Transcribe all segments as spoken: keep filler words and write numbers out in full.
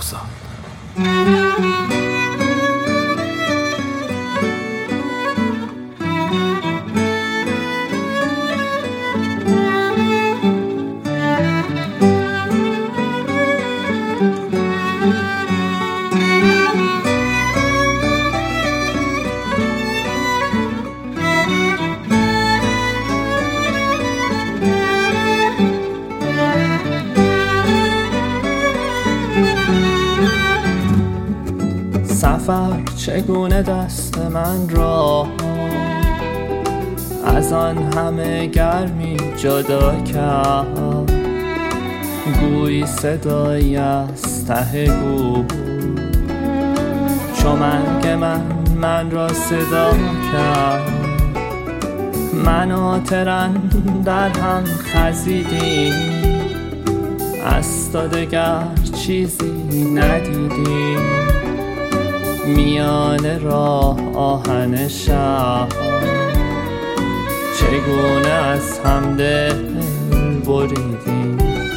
بغضان. سفر چگونه دست من را از آن همه گرمی جدا کرد، گویی صدایی از ته گور چو مرگ من من را صدا کرد. من و ترن در هم خزیدیم، از تا دگر چیزی ندیدیم. میان راه آهن شب چگونه از هم دل بریدیم.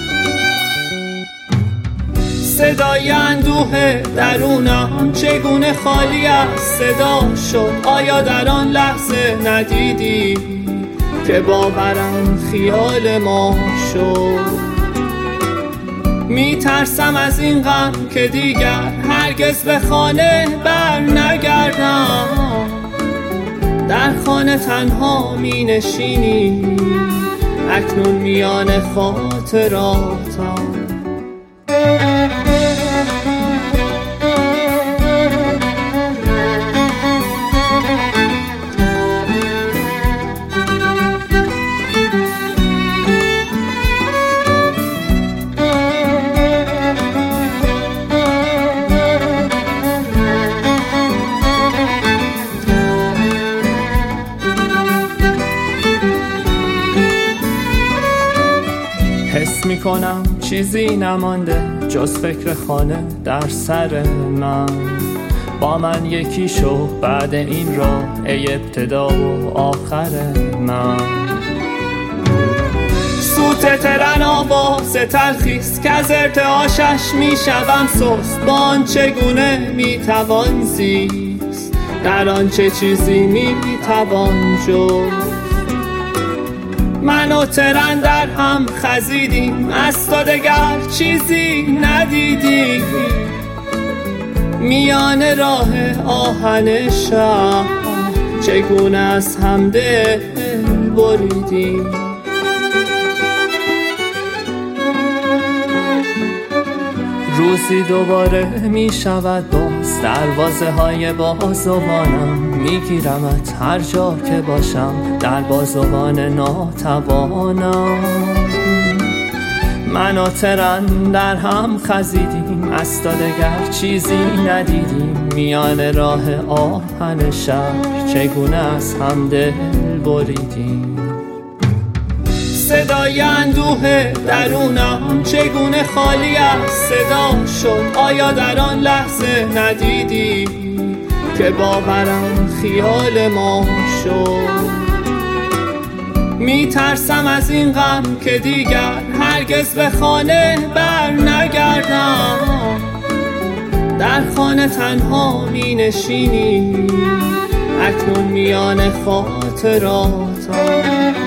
صدای اندوه درونم چگونه خالی از صدا شد. آیا در آن لحظه ندیدی که باورم خیال ما شد؟ می ترسم از این غم که دیگر هرگز به خانه بر نگردم. در خانه تنها می نشینی اکنون میان خاطراتم. حس می کنم چیزی نمانده جز فکر خانه در سر من. با من یکی شو بعد این راه ای ابتدا و آخر من. سوت ترن آواز تلخیست که از ارتعاشش می شوم سست. با آن چگونه می توان زیست، در آن چه چیزی می توان جست. من و ترن در هم خزیدیم، از تا دگر چیزی ندیدیم. میان راه آهن شب چگونه از هم دل بریدیم. روزی دوباره می شود باز دروازه های بازوانم. می گیرمت هر جا که باشم در بازوان ناتوانم. من و ترن در هم خزیدیم، از تا دگر چیزی ندیدیم. میان راه آهن شهر چگونه از هم دل بریدیم. صدای اندوه درونم چگونه خالی از صدا شد. آیا در آن لحظه ندیدی که باورم خیال ما شد؟ می ترسم از این غم که دیگر هرگز به خانه بر نگردم. در خانه تنها می نشینی اکنون میان خاطراتم.